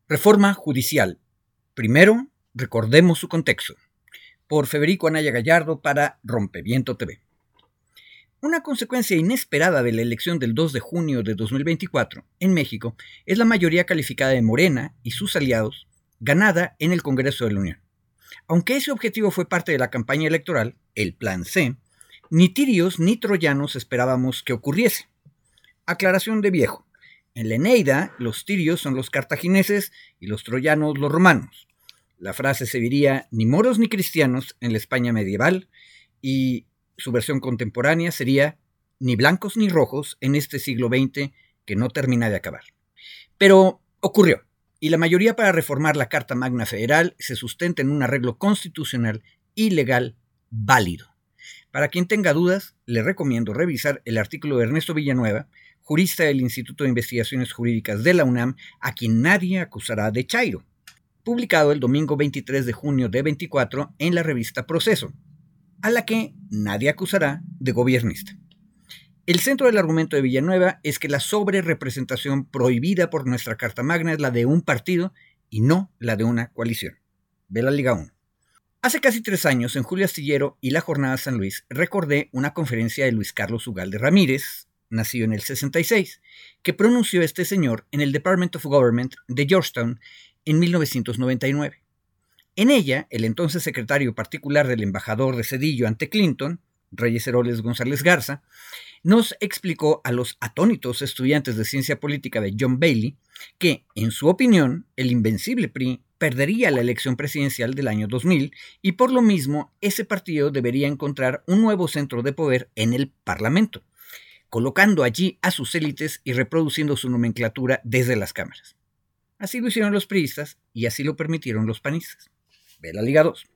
Reforma judicial. Primero, recordemos su contexto. Por Federico Anaya Gallardo para Rompeviento TV. Una consecuencia inesperada de la elección del 2 de junio de 2024 en México es la mayoría calificada de Morena y sus aliados ganada en el Congreso de la Unión. Aunque ese objetivo fue parte de la campaña electoral, el Plan C, ni tirios ni troyanos esperábamos que ocurriese. Aclaración de viejo. En la Eneida, los tirios son los cartagineses y los troyanos los romanos. La frase se diría ni moros ni cristianos en la España medieval y su versión contemporánea sería ni blancos ni rojos en este siglo XX que no termina de acabar. Pero ocurrió, y la mayoría para reformar la Carta Magna Federal se sustenta en un arreglo constitucional y legal válido. Para quien tenga dudas, le recomiendo revisar el artículo de Ernesto Villanueva, jurista del Instituto de Investigaciones Jurídicas de la UNAM, a quien nadie acusará de chairo, publicado el domingo 23 de junio de 24 en la revista Proceso, a la que nadie acusará de gobiernista. El centro del argumento de Villanueva es que la sobrerepresentación prohibida por nuestra Carta Magna es la de un partido y no la de una coalición. Ve la Liga 1. Hace casi 3 años, en Julio Astillero y la Jornada San Luis, recordé una conferencia de Luis Carlos Ugalde Ramírez, nacido en el 66, que pronunció este señor en el Department of Government de Georgetown en 1999. En ella, el entonces secretario particular del embajador de Zedillo ante Clinton, Reyes Heroles González Garza, nos explicó a los atónitos estudiantes de ciencia política de John Bailey que, en su opinión, el invencible PRI perdería la elección presidencial del año 2000 y por lo mismo ese partido debería encontrar un nuevo centro de poder en el Parlamento, colocando allí a sus élites y reproduciendo su nomenclatura desde las cámaras. Así lo hicieron los priistas y así lo permitieron los panistas. Ve la Liga 2.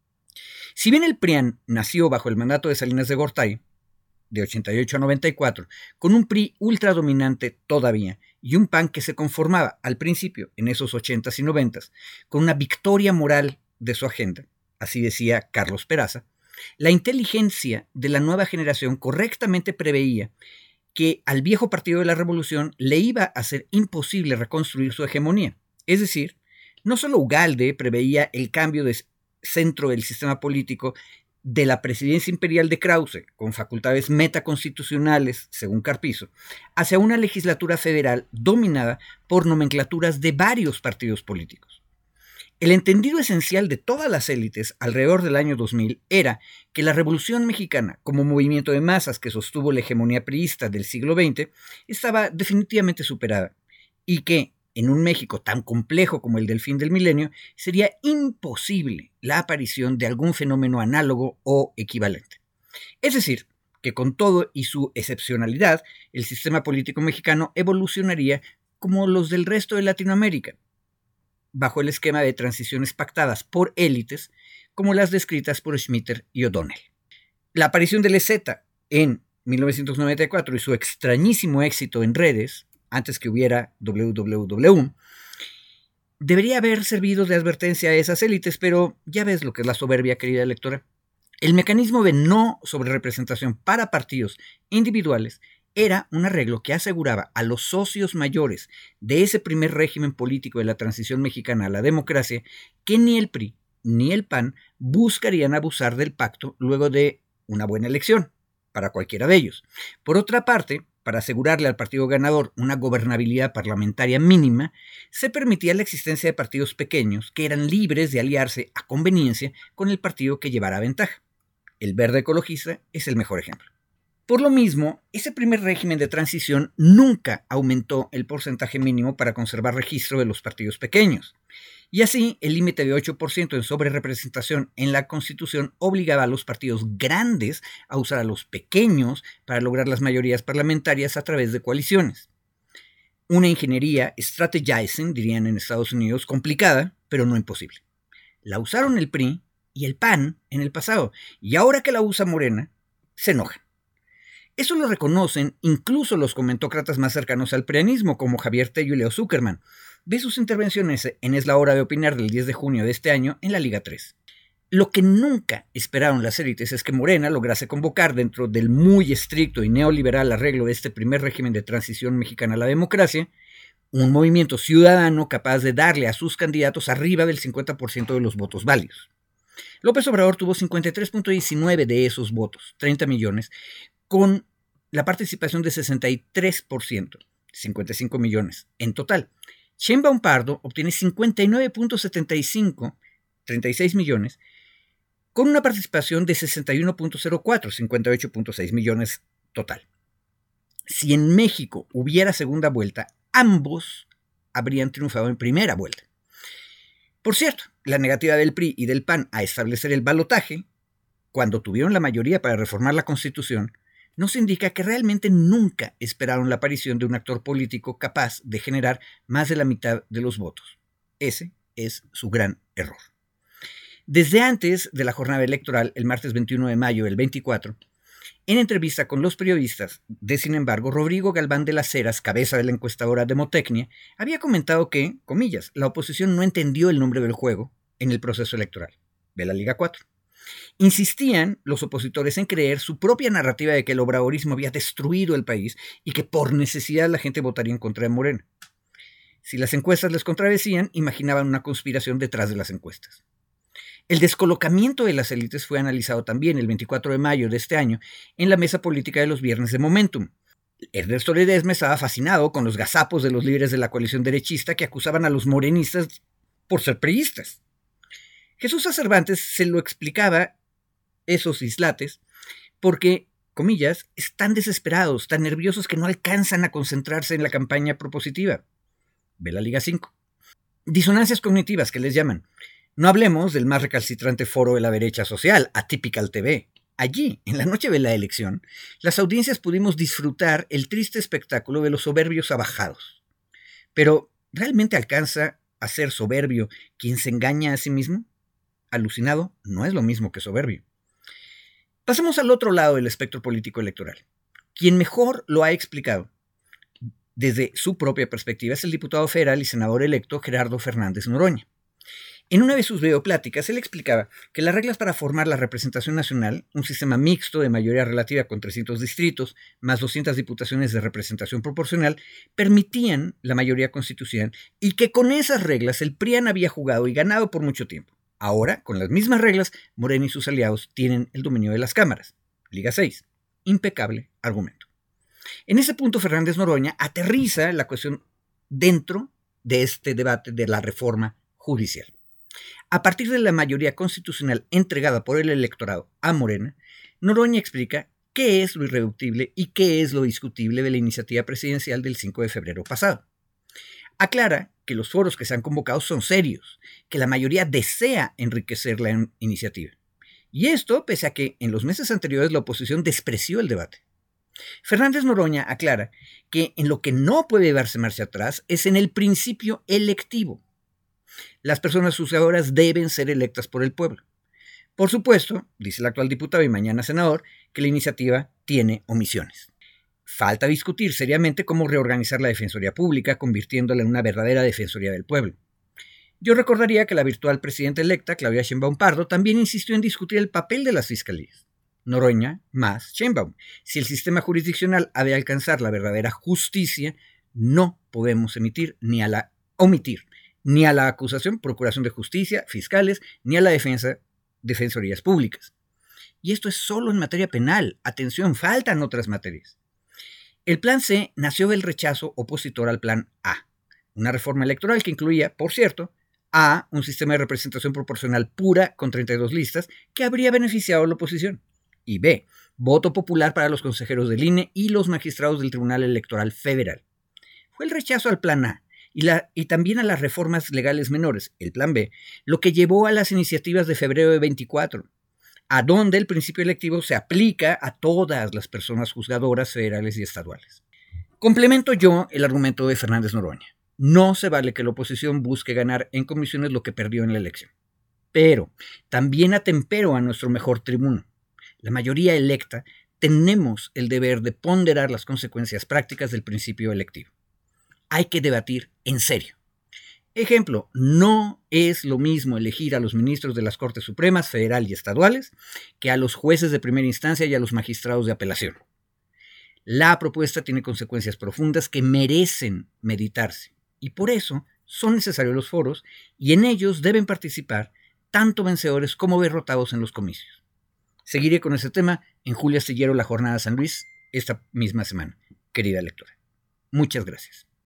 Si bien el PRIAN nació bajo el mandato de Salinas de Gortari, de 88 a 94, con un PRI ultradominante todavía y un PAN que se conformaba al principio, en esos 80s y 90s, con una victoria moral de su agenda, así decía Carlos Peraza, la inteligencia de la nueva generación correctamente preveía que al viejo partido de la Revolución le iba a ser imposible reconstruir su hegemonía. Es decir, no solo Ugalde preveía el cambio de centro del sistema político de la presidencia imperial de Krause, con facultades metaconstitucionales, según Carpizo, hacia una legislatura federal dominada por nomenclaturas de varios partidos políticos. El entendido esencial de todas las élites alrededor del año 2000 era que la Revolución Mexicana, como movimiento de masas que sostuvo la hegemonía priista del siglo XX, estaba definitivamente superada y que, en un México tan complejo como el del fin del milenio, sería imposible la aparición de algún fenómeno análogo o equivalente. Es decir, que con todo y su excepcionalidad, el sistema político mexicano evolucionaría como los del resto de Latinoamérica, bajo el esquema de transiciones pactadas por élites, como las descritas por Schmitter y O'Donnell. La aparición del EZ en 1994 y su extrañísimo éxito en redes, antes que hubiera www, debería haber servido de advertencia a esas élites, pero ya ves lo que es la soberbia, querida lectora. El mecanismo de no sobrerepresentación para partidos individuales era un arreglo que aseguraba a los socios mayores de ese primer régimen político de la transición mexicana a la democracia que ni el PRI ni el PAN buscarían abusar del pacto luego de una buena elección, para cualquiera de ellos. Por otra parte, para asegurarle al partido ganador una gobernabilidad parlamentaria mínima, se permitía la existencia de partidos pequeños que eran libres de aliarse a conveniencia con el partido que llevara ventaja. El Verde Ecologista es el mejor ejemplo. Por lo mismo, ese primer régimen de transición nunca aumentó el porcentaje mínimo para conservar registro de los partidos pequeños. Y así, el límite de 8% en sobrerepresentación en la Constitución obligaba a los partidos grandes a usar a los pequeños para lograr las mayorías parlamentarias a través de coaliciones. Una ingeniería strategizing, dirían en Estados Unidos, complicada, pero no imposible. La usaron el PRI y el PAN en el pasado, y ahora que la usa Morena, se enojan. Eso lo reconocen incluso los comentócratas más cercanos al prianismo, como Javier Tello y Leo Zuckerman. Ve sus intervenciones en Es la Hora de Opinar del 10 de junio de este año en la Liga 3. Lo que nunca esperaron las élites es que Morena lograse convocar dentro del muy estricto y neoliberal arreglo de este primer régimen de transición mexicana a la democracia un movimiento ciudadano capaz de darle a sus candidatos arriba del 50% de los votos válidos. López Obrador tuvo 53.19 de esos votos, 30 millones, con la participación de 63%, 55 millones en total. Sheinbaum Pardo obtiene 59.75, 36 millones, con una participación de 61.04, 58.6 millones total. Si en México hubiera segunda vuelta, ambos habrían triunfado en primera vuelta. Por cierto, la negativa del PRI y del PAN a establecer el balotaje, cuando tuvieron la mayoría para reformar la Constitución, nos indica que realmente nunca esperaron la aparición de un actor político capaz de generar más de la mitad de los votos. Ese es su gran error. Desde antes de la jornada electoral, el martes 21 de mayo del 24, en entrevista con los periodistas, sin embargo, Rodrigo Galván de las Heras, cabeza de la encuestadora Demotecnia, había comentado que, comillas, la oposición no entendió el nombre del juego en el proceso electoral. Ve la Liga 4. Insistían los opositores en creer su propia narrativa de que el obradorismo había destruido el país y que por necesidad la gente votaría en contra de Morena. Si las encuestas les contradecían, imaginaban una conspiración detrás de las encuestas. El descolocamiento de las élites fue analizado también el 24 de mayo de este año en la mesa política de los viernes de Momentum. Ernesto Ledesma estaba fascinado con los gazapos de los líderes de la coalición derechista que acusaban a los morenistas por ser priistas. Jesús Cervantes se lo explicaba esos dislates porque, comillas, están desesperados, tan nerviosos que no alcanzan a concentrarse en la campaña propositiva. Ve la Liga 5. Disonancias cognitivas que les llaman. No hablemos del más recalcitrante foro de la derecha social, Atypical TV. Allí, en la noche de la elección, las audiencias pudimos disfrutar el triste espectáculo de los soberbios abajados. Pero, ¿realmente alcanza a ser soberbio quien se engaña a sí mismo? Alucinado no es lo mismo que soberbio. Pasemos al otro lado del espectro político electoral. Quien mejor lo ha explicado desde su propia perspectiva es el diputado federal y senador electo Gerardo Fernández Noroña. En una de sus videopláticas, él explicaba que las reglas para formar la representación nacional, un sistema mixto de mayoría relativa con 300 distritos, más 200 diputaciones de representación proporcional, permitían la mayoría constitucional y que con esas reglas el PRIAN había jugado y ganado por mucho tiempo. Ahora, con las mismas reglas, Morena y sus aliados tienen el dominio de las cámaras. Liga 6. Impecable argumento. En ese punto, Fernández Noroña aterriza la cuestión dentro de este debate de la reforma judicial. A partir de la mayoría constitucional entregada por el electorado a Morena, Noroña explica qué es lo irreductible y qué es lo discutible de la iniciativa presidencial del 5 de febrero pasado. Aclara que los foros que se han convocado son serios, que la mayoría desea enriquecer la iniciativa. Y esto pese a que en los meses anteriores la oposición despreció el debate. Fernández Noroña aclara que en lo que no puede darse marcha atrás es en el principio electivo. Las personas juzgadoras deben ser electas por el pueblo. Por supuesto, dice el actual diputado y mañana senador, que la iniciativa tiene omisiones. Falta discutir seriamente cómo reorganizar la Defensoría Pública, convirtiéndola en una verdadera Defensoría del Pueblo. Yo recordaría que la virtual presidenta electa, Claudia Sheinbaum Pardo, también insistió en discutir el papel de las fiscalías. Noroña más Sheinbaum. Si el sistema jurisdiccional ha de alcanzar la verdadera justicia, no podemos omitir ni a la acusación, procuración de justicia, fiscales, ni a la defensa, defensorías públicas. Y esto es solo en materia penal. Atención, faltan otras materias. El Plan C nació del rechazo opositor al Plan A, una reforma electoral que incluía, por cierto, A, un sistema de representación proporcional pura con 32 listas que habría beneficiado a la oposición, y B, voto popular para los consejeros del INE y los magistrados del Tribunal Electoral Federal. Fue el rechazo al Plan A y también a las reformas legales menores, el Plan B, lo que llevó a las iniciativas de febrero de 24, a donde el principio electivo se aplica a todas las personas juzgadoras federales y estaduales. Complemento yo el argumento de Fernández Noroña. No se vale que la oposición busque ganar en comisiones lo que perdió en la elección. Pero también atempero a nuestro mejor tribuno. La mayoría electa tenemos el deber de ponderar las consecuencias prácticas del principio electivo. Hay que debatir en serio. Ejemplo, no es lo mismo elegir a los ministros de las Cortes Supremas, federal y estaduales, que a los jueces de primera instancia y a los magistrados de apelación. La propuesta tiene consecuencias profundas que merecen meditarse. y por eso son necesarios los foros y en ellos deben participar tanto vencedores como derrotados en los comicios. Seguiré con este tema en Julio Astillero La Jornada San Luis esta misma semana, querida lectora. Muchas gracias.